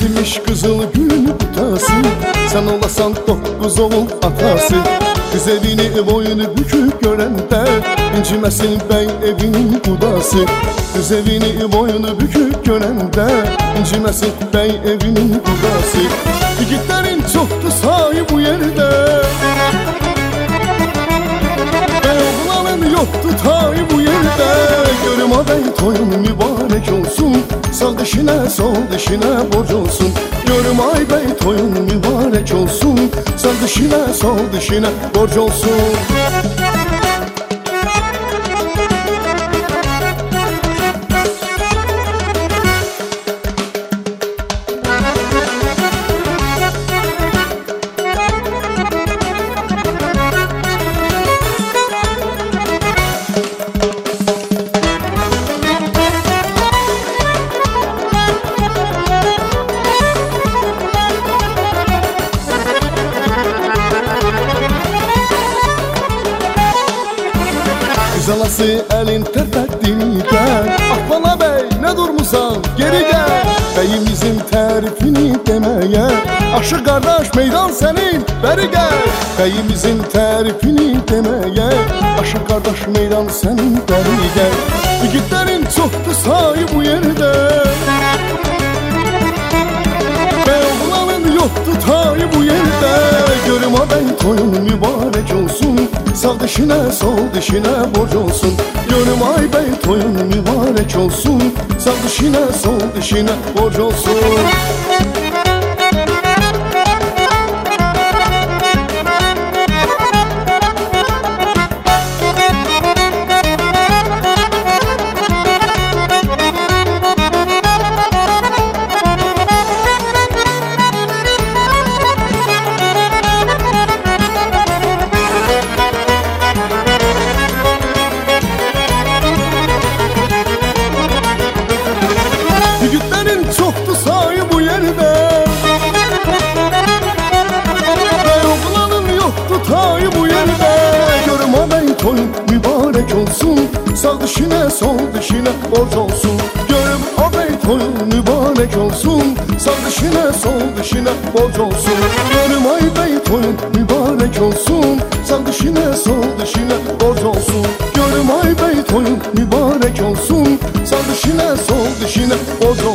Ekilmiş kızıl gülün kutası, sen olasan 9 oğul atası. Kız evini boyunu bükük görende, incimesin bey evinin kudası. Kız evini boyunu bükük görende, incimesin bey evinin kudası. Yiğitlerin çoktu sahi bu yerde, oğlanın yoktu tay bu yerde. Görüm bey toyun mübarek olsun, sağ dişine sol dişine borç olsun. Görüm ay bey toyun mübarek olsun, sağ dişine sol dişine borç olsun. Zalası elin terpettiğini gel. Ah bana bey ne durmusan geri gel. Beyimizin tarifini demeye, aşı kardeş meydan senin beri gel. Beyimizin tarifini demeye, aşı kardeş meydan senin beri gel. Yiğitlerin çoktu sahi bu yerde, oğlanın yoktu tay bu yerde. Görüm bey toyun mübarek olsun, sağ dişine sol dişine borç olsun. Görüm ay bey toyun mübarek olsun, sağ dişine sol dişine borç olsun. Yiğitlerin çoktu sahi bu yerde, oğlanın yoktu tay bu yerde. Görüm bey toyun mübarek olsun, sağ dişine sol dişine borç olsun. Görüm bey toyun mübarek olsun, sağ dişine sol dişine borç olsun. Görüm ay bey toyun mübarek olsun, sağ dişine sol dişine borç olsun. Görüm ay bey toyun mübarek olsun, sağ dişine sol dişine borç olsun.